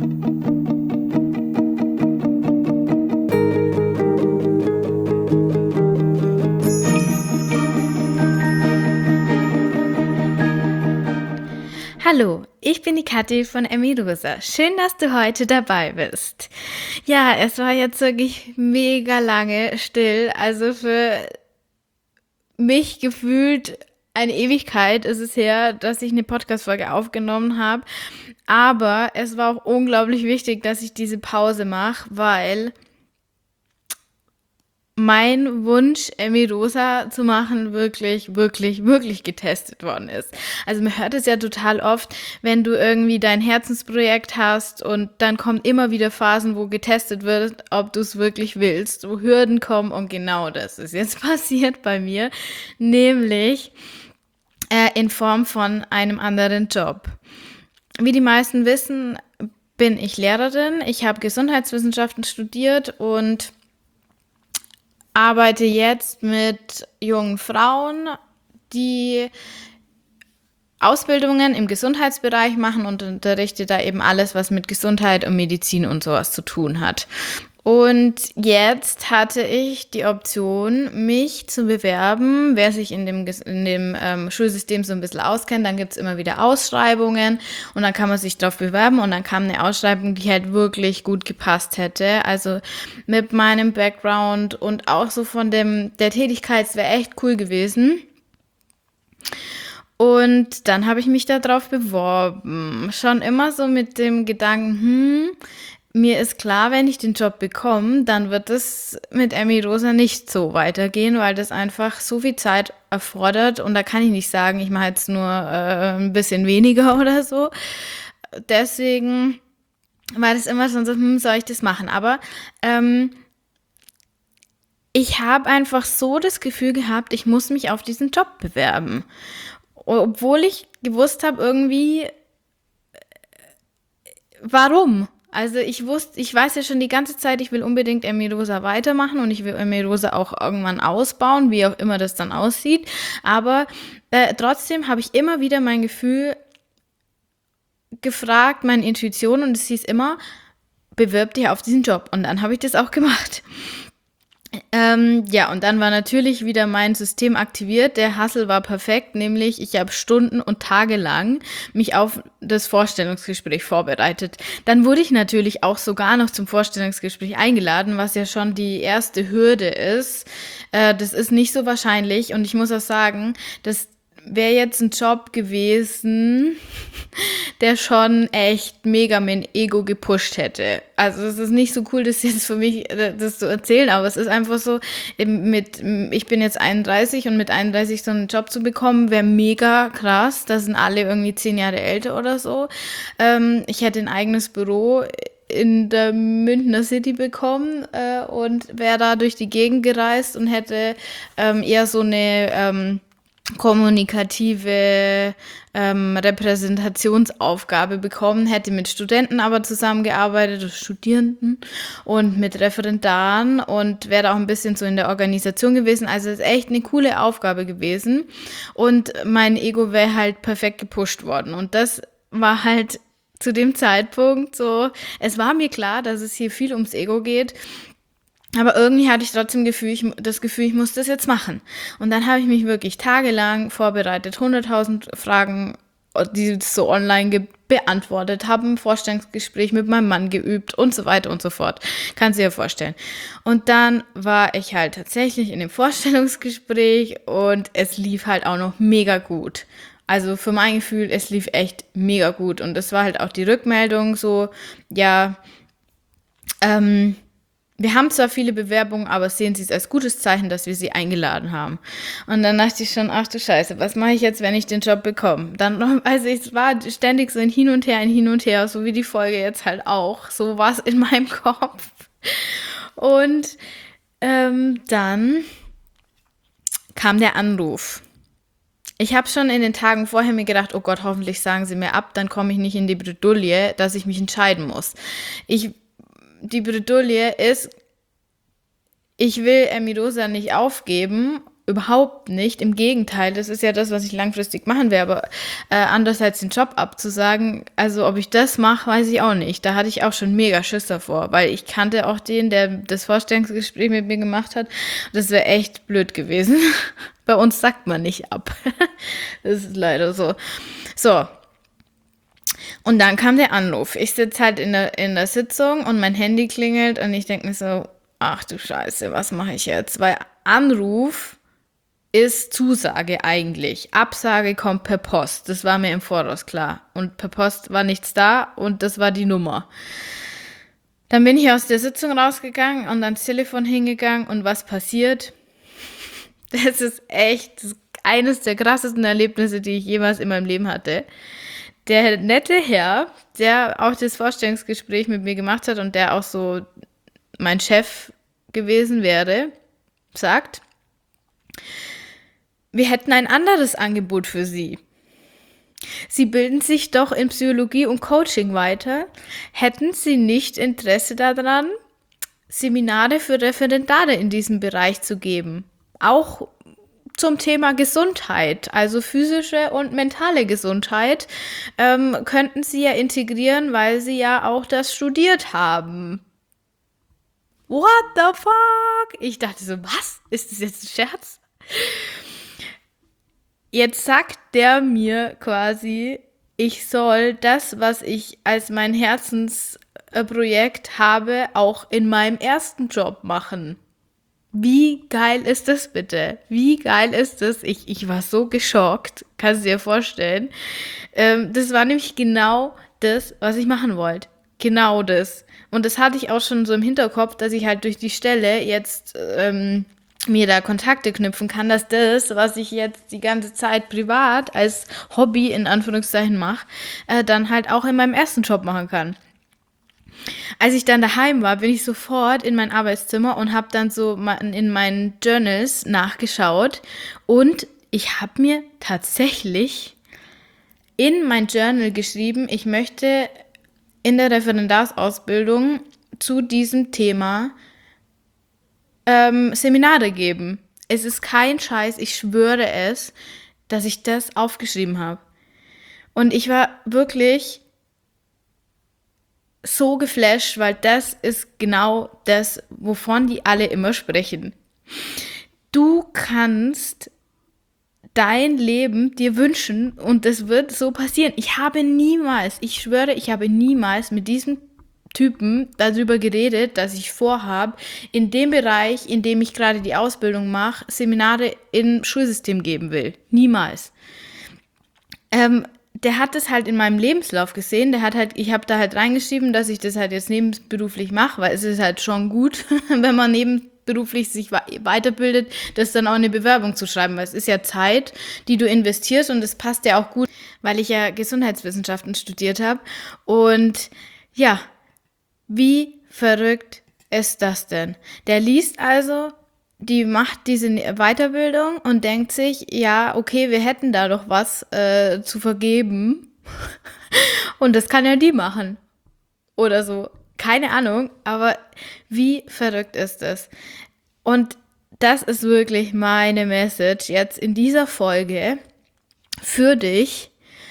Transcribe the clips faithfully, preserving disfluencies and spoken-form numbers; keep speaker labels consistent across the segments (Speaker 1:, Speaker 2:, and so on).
Speaker 1: Hallo, ich bin die Kathi von Emirosa. Schön, dass du heute dabei bist. Ja, es war jetzt wirklich mega lange still. Also für mich gefühlt eine Ewigkeit ist es her, dass ich eine Podcast-Folge aufgenommen habe. Aber es war auch unglaublich wichtig, dass ich diese Pause mache, weil mein Wunsch, Emirosa zu machen, wirklich, wirklich, wirklich getestet worden ist. Also man hört es ja total oft, wenn du irgendwie dein Herzensprojekt hast und dann kommen immer wieder Phasen, wo getestet wird, ob du es wirklich willst, wo Hürden kommen, und genau das ist jetzt passiert bei mir, nämlich äh, in Form von einem anderen Job. Wie die meisten wissen, bin ich Lehrerin. Ich habe Gesundheitswissenschaften studiert und arbeite jetzt mit jungen Frauen, die Ausbildungen im Gesundheitsbereich machen, und unterrichte da eben alles, was mit Gesundheit und Medizin und sowas zu tun hat. Und jetzt hatte ich die Option, mich zu bewerben. Wer sich in dem, in dem ähm, Schulsystem so ein bisschen auskennt, dann gibt's immer wieder Ausschreibungen und dann kann man sich drauf bewerben, und dann kam eine Ausschreibung, die halt wirklich gut gepasst hätte. Also mit meinem Background und auch so von dem der Tätigkeit, es wäre echt cool gewesen. Und dann habe ich mich da drauf beworben. Schon immer so mit dem Gedanken, hm, mir ist klar, wenn ich den Job bekomme, dann wird es mit Emirosa nicht so weitergehen, weil das einfach so viel Zeit erfordert, und da kann ich nicht sagen, ich mache jetzt nur äh, ein bisschen weniger oder so. Deswegen war das immer schon so, hm, soll ich das machen? Aber ähm, ich habe einfach so das Gefühl gehabt, ich muss mich auf diesen Job bewerben. Obwohl ich gewusst habe, irgendwie, warum? Also ich wusste, ich weiß ja schon die ganze Zeit, ich will unbedingt Emirosa weitermachen und ich will Emirosa auch irgendwann ausbauen, wie auch immer das dann aussieht. Aber äh, trotzdem habe ich immer wieder mein Gefühl gefragt, meine Intuition, und es hieß immer, bewirb dich auf diesen Job. Und dann habe ich das auch gemacht. Ähm, ja, und dann war natürlich wieder mein System aktiviert. Der Hustle war perfekt, nämlich ich habe Stunden und Tage lang mich auf das Vorstellungsgespräch vorbereitet. Dann wurde ich natürlich auch sogar noch zum Vorstellungsgespräch eingeladen, was ja schon die erste Hürde ist. Äh, das ist nicht so wahrscheinlich, und ich muss auch sagen, das wäre jetzt ein Job gewesen, der schon echt mega mein Ego gepusht hätte. Also es ist nicht so cool, das jetzt für mich äh, das zu erzählen, aber es ist einfach so, eben mit, ich bin jetzt einunddreißig, und mit einunddreißig so einen Job zu bekommen, wäre mega krass. Da sind alle irgendwie zehn Jahre älter oder so. Ähm, ich hätte ein eigenes Büro in der Münchner City bekommen äh, und wäre da durch die Gegend gereist und hätte ähm, eher so eine ähm, kommunikative ähm, Repräsentationsaufgabe bekommen, hätte mit Studenten aber zusammengearbeitet, oder Studierenden, und mit Referendaren, und wäre da auch ein bisschen so in der Organisation gewesen. Also es ist echt eine coole Aufgabe gewesen, und mein Ego wäre halt perfekt gepusht worden, und das war halt zu dem Zeitpunkt so, es war mir klar, dass es hier viel ums Ego geht. Aber irgendwie hatte ich trotzdem Gefühl, ich, das Gefühl, ich muss das jetzt machen. Und dann habe ich mich wirklich tagelang vorbereitet, hunderttausend Fragen, die es so online gibt, beantwortet, habe ein Vorstellungsgespräch mit meinem Mann geübt und so weiter und so fort. Kannst du dir vorstellen. Und dann war ich halt tatsächlich in dem Vorstellungsgespräch, und es lief halt auch noch mega gut. Also für mein Gefühl, es lief echt mega gut. Und es war halt auch die Rückmeldung so, ja, ähm, wir haben zwar viele Bewerbungen, aber sehen Sie es als gutes Zeichen, dass wir Sie eingeladen haben. Und dann dachte ich schon, ach du Scheiße, was mache ich jetzt, wenn ich den Job bekomme? Dann noch, also es war ständig so ein Hin und Her, ein Hin und Her, so wie die Folge jetzt halt auch. So war es in meinem Kopf. Und ähm, dann kam der Anruf. Ich habe schon in den Tagen vorher mir gedacht, oh Gott, hoffentlich sagen Sie mir ab, dann komme ich nicht in die Bredouille, dass ich mich entscheiden muss. Ich Die Bredouille ist, ich will Emirosa nicht aufgeben, überhaupt nicht. Im Gegenteil, das ist ja das, was ich langfristig machen werde. Aber äh, andererseits den Job abzusagen, also ob ich das mache, weiß ich auch nicht. Da hatte ich auch schon mega Schiss davor, weil ich kannte auch den, der das Vorstellungsgespräch mit mir gemacht hat. Das wäre echt blöd gewesen. Bei uns sagt man nicht ab. Das ist leider so. So. Und dann kam der Anruf. Ich sitze halt in der, in der Sitzung und mein Handy klingelt und ich denke mir so, ach du Scheiße, was mache ich jetzt? Weil Anruf ist Zusage eigentlich. Absage kommt per Post. Das war mir im Voraus klar. Und per Post war nichts da und das war die Nummer. Dann bin ich aus der Sitzung rausgegangen und ans Telefon hingegangen und was passiert? Das ist echt eines der krassesten Erlebnisse, die ich jemals in meinem Leben hatte. Der nette Herr, der auch das Vorstellungsgespräch mit mir gemacht hat und der auch so mein Chef gewesen wäre, sagt, wir hätten ein anderes Angebot für Sie. Sie bilden sich doch in Psychologie und Coaching weiter. Hätten Sie nicht Interesse daran, Seminare für Referendare in diesem Bereich zu geben? Auch zum Thema Gesundheit, also physische und mentale Gesundheit, ähm, könnten Sie ja integrieren, weil Sie ja auch das studiert haben. What the fuck? Ich dachte so, was? Ist das jetzt ein Scherz? Jetzt sagt der mir quasi, ich soll das, was ich als mein Herzensprojekt habe, auch in meinem ersten Job machen. Wie geil ist das bitte? Wie geil ist das? Ich, ich war so geschockt, kannst du dir vorstellen. Ähm, das war nämlich genau das, was ich machen wollte. Genau das. Und das hatte ich auch schon so im Hinterkopf, dass ich halt durch die Stelle jetzt ähm, mir da Kontakte knüpfen kann, dass das, was ich jetzt die ganze Zeit privat als Hobby in Anführungszeichen mache, äh, dann halt auch in meinem ersten Job machen kann. Als ich dann daheim war, bin ich sofort in mein Arbeitszimmer und habe dann so in meinen Journals nachgeschaut und ich habe mir tatsächlich in mein Journal geschrieben, ich möchte in der Referendarsausbildung zu diesem Thema ähm, Seminare geben. Es ist kein Scheiß, ich schwöre es, dass ich das aufgeschrieben habe. Und ich war wirklich so geflasht, weil das ist genau das, wovon die alle immer sprechen. Du kannst dein Leben dir wünschen und das wird so passieren. Ich habe niemals, ich schwöre, ich habe niemals mit diesem Typen darüber geredet, dass ich vorhabe, in dem Bereich, in dem ich gerade die Ausbildung mache, Seminare im Schulsystem geben will. Niemals. Ähm, der hat das halt in meinem Lebenslauf gesehen, der hat halt, ich habe da halt reingeschrieben, dass ich das halt jetzt nebenberuflich mache, weil es ist halt schon gut, wenn man nebenberuflich sich weiterbildet, das dann auch eine Bewerbung zu schreiben, weil es ist ja Zeit, die du investierst und es passt ja auch gut, weil ich ja Gesundheitswissenschaften studiert habe und ja, wie verrückt ist das denn? Der liest also, die macht diese Weiterbildung und denkt sich, ja, okay, wir hätten da doch was äh, zu vergeben. Und das kann ja die machen. Oder so. Keine Ahnung, aber wie verrückt ist das? Und das ist wirklich meine Message jetzt in dieser Folge für dich.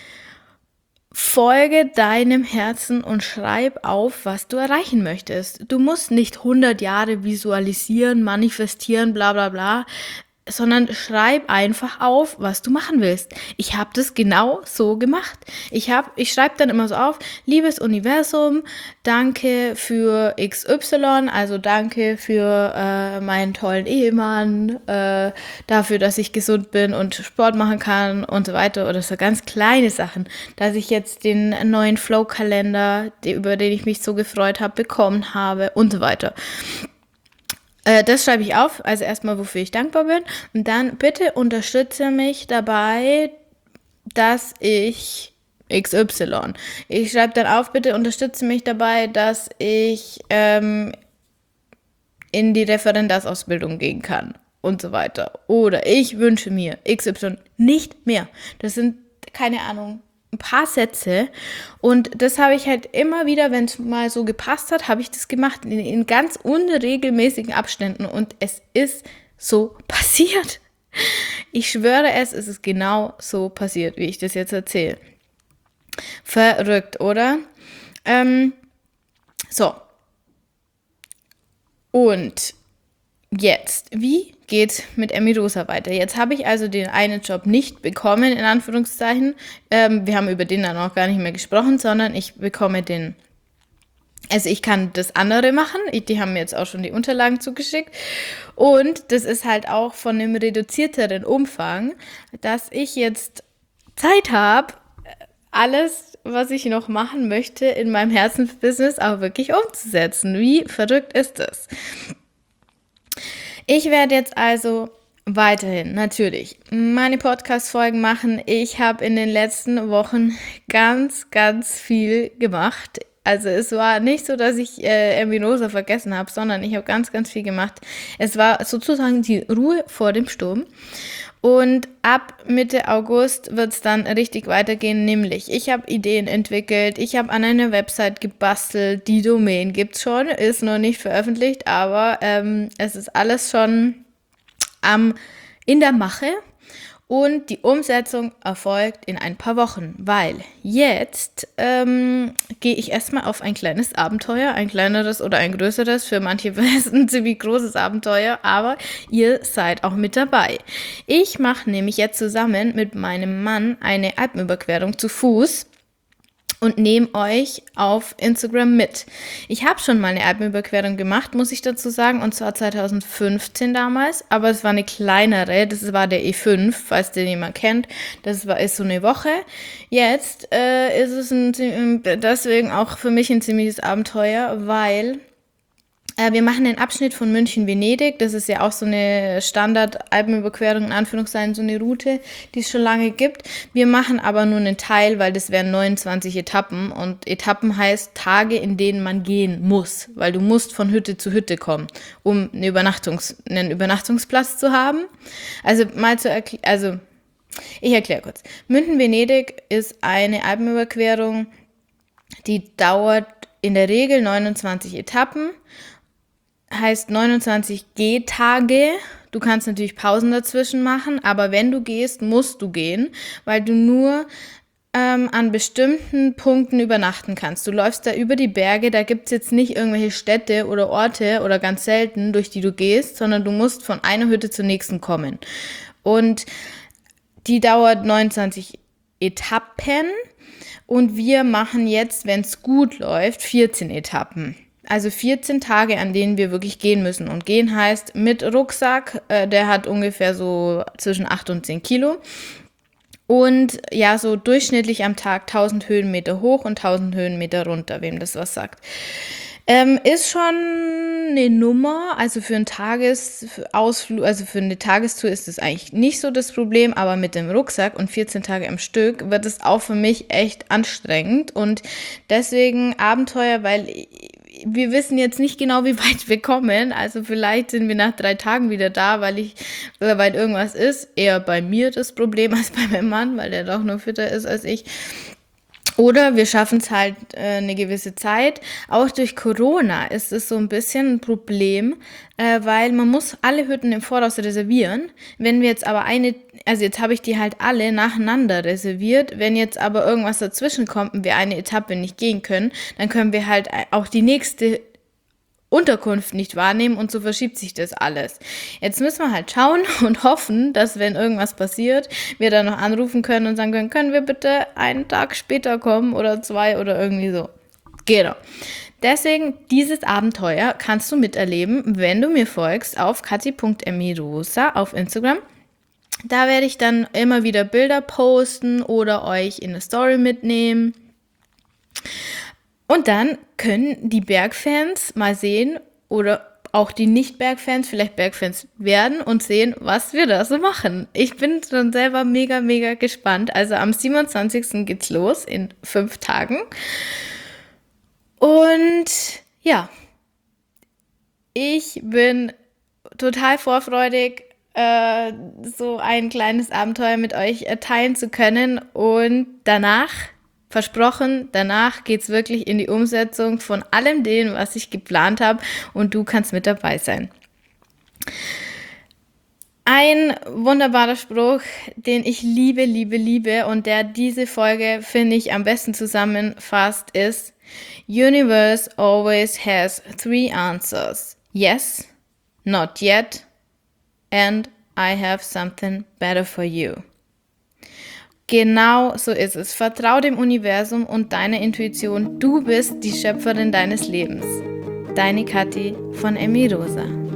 Speaker 1: Folge deinem Herzen und schreib auf, was du erreichen möchtest. Du musst nicht hundert Jahre visualisieren, manifestieren, bla bla bla, sondern schreib einfach auf, was du machen willst. Ich habe das genau so gemacht. Ich habe, ich schreibe dann immer so auf, liebes Universum, danke für X Y, also danke für äh, meinen tollen Ehemann, äh, dafür, dass ich gesund bin und Sport machen kann und so weiter. Oder so ganz kleine Sachen, dass ich jetzt den neuen Flow-Kalender, über den ich mich so gefreut habe, bekommen habe und so weiter. Das schreibe ich auf, also erstmal, wofür ich dankbar bin. Und dann bitte unterstütze mich dabei, dass ich X Y. Ich schreibe dann auf, bitte unterstütze mich dabei, dass ich ähm, in die Referendarsausbildung gehen kann und so weiter. Oder ich wünsche mir X Y, nicht mehr. Das sind, keine Ahnung, ein paar Sätze und das habe ich halt immer wieder, wenn es mal so gepasst hat, habe ich das gemacht in, in ganz unregelmäßigen Abständen und es ist so passiert. Ich schwöre es, es ist genau so passiert, wie ich das jetzt erzähle. Verrückt, oder? Ähm, so. Und jetzt, wie geht's mit Emmy Rosa weiter? Jetzt habe ich also den einen Job nicht bekommen, in Anführungszeichen. Ähm, wir haben über den dann auch gar nicht mehr gesprochen, sondern ich bekomme den. Also ich kann das andere machen. Die haben mir jetzt auch schon die Unterlagen zugeschickt. Und das ist halt auch von einem reduzierteren Umfang, dass ich jetzt Zeit habe, alles, was ich noch machen möchte, in meinem Herzensbusiness auch wirklich umzusetzen. Wie verrückt ist das? Ich werde jetzt also weiterhin natürlich meine Podcast-Folgen machen. Ich habe in den letzten Wochen ganz, ganz viel gemacht. Also es war nicht so, dass ich äh, Emmy Rosa vergessen habe, sondern ich habe ganz, ganz viel gemacht. Es war sozusagen die Ruhe vor dem Sturm. Und ab Mitte August wird es dann richtig weitergehen, nämlich ich habe Ideen entwickelt, ich habe an einer Website gebastelt, die Domain gibt's schon, ist noch nicht veröffentlicht, aber ähm, es ist alles schon am, in der Mache. Und die Umsetzung erfolgt in ein paar Wochen, weil jetzt ähm, gehe ich erstmal auf ein kleines Abenteuer, ein kleineres oder ein größeres, für manche ist es ein ziemlich großes Abenteuer, aber ihr seid auch mit dabei. Ich mache nämlich jetzt zusammen mit meinem Mann eine Alpenüberquerung zu Fuß und nehme euch auf Instagram mit. Ich habe schon mal eine Alpenüberquerung gemacht, muss ich dazu sagen, und zwar zwanzig fünfzehn damals, aber es war eine kleinere, das war der E fünf, falls den jemand kennt, das war ist so eine Woche. Jetzt äh, ist es ein, deswegen auch für mich ein ziemliches Abenteuer, weil äh, wir machen den Abschnitt von München-Venedig, das ist ja auch so eine Standard-Alpenüberquerung, in Anführungszeichen, so eine Route, die es schon lange gibt. Wir machen aber nur einen Teil, weil das wären neunundzwanzig Etappen und Etappen heißt Tage, in denen man gehen muss, weil du musst von Hütte zu Hütte kommen, um eine Übernachtungs-, einen Übernachtungsplatz zu haben. Also mal zu erklären, also ich erkläre kurz. München-Venedig ist eine Alpenüberquerung, die dauert in der Regel neunundzwanzig Etappen, heißt neunundzwanzig Gehtage. Du kannst natürlich Pausen dazwischen machen, aber wenn du gehst, musst du gehen, weil du nur ähm, an bestimmten Punkten übernachten kannst. Du läufst da über die Berge, da gibt es jetzt nicht irgendwelche Städte oder Orte oder ganz selten, durch die du gehst, sondern du musst von einer Hütte zur nächsten kommen. Und die dauert neunundzwanzig Etappen und wir machen jetzt, wenn es gut läuft, vierzehn Etappen. Also vierzehn Tage, an denen wir wirklich gehen müssen. Und gehen heißt mit Rucksack, äh, der hat ungefähr so zwischen acht und zehn Kilo. Und ja, so durchschnittlich am Tag tausend Höhenmeter hoch und tausend Höhenmeter runter, wem das was sagt. Ähm, ist schon eine Nummer, also für einen Tagesausflug, also für eine Tagestour ist das eigentlich nicht so das Problem, aber mit dem Rucksack und vierzehn Tage am Stück wird es auch für mich echt anstrengend und deswegen Abenteuer, weil wir wissen jetzt nicht genau, wie weit wir kommen. Also vielleicht sind wir nach drei Tagen wieder da, weil ich, weil irgendwas ist. Eher bei mir das Problem als bei meinem Mann, weil der doch noch fitter ist als ich. Oder wir schaffen es halt äh, eine gewisse Zeit. Auch durch Corona ist es so ein bisschen ein Problem, äh, weil man muss alle Hütten im Voraus reservieren. Wenn wir jetzt aber eine, also jetzt habe ich die halt alle nacheinander reserviert. Wenn jetzt aber irgendwas dazwischen kommt und wir eine Etappe nicht gehen können, dann können wir halt auch die nächste Unterkunft nicht wahrnehmen und so verschiebt sich das alles. Jetzt müssen wir halt schauen und hoffen, dass wenn irgendwas passiert, wir dann noch anrufen können und sagen können, können wir bitte einen Tag später kommen oder zwei oder irgendwie so. Genau. Deswegen, dieses Abenteuer kannst du miterleben, wenn du mir folgst auf kathi punkt emirosa auf Instagram. Da werde ich dann immer wieder Bilder posten oder euch in eine Story mitnehmen. Und dann können die Bergfans mal sehen oder auch die Nicht-Bergfans vielleicht Bergfans werden und sehen, was wir da so machen. Ich bin schon selber mega, mega gespannt. Also am siebenundzwanzigsten geht's los in fünf Tagen. Und ja, ich bin total vorfreudig, äh, so ein kleines Abenteuer mit euch äh, teilen zu können und danach versprochen, danach geht's wirklich in die Umsetzung von allem dem, was ich geplant habe und du kannst mit dabei sein. Ein wunderbarer Spruch, den ich liebe, liebe, liebe und der diese Folge, finde ich, am besten zusammenfasst, ist: Universe always has three answers. Yes, not yet, and I have something better for you. Genau so ist es. Vertrau dem Universum und deiner Intuition. Du bist die Schöpferin deines Lebens. Deine Kathi von Emmy Rosa.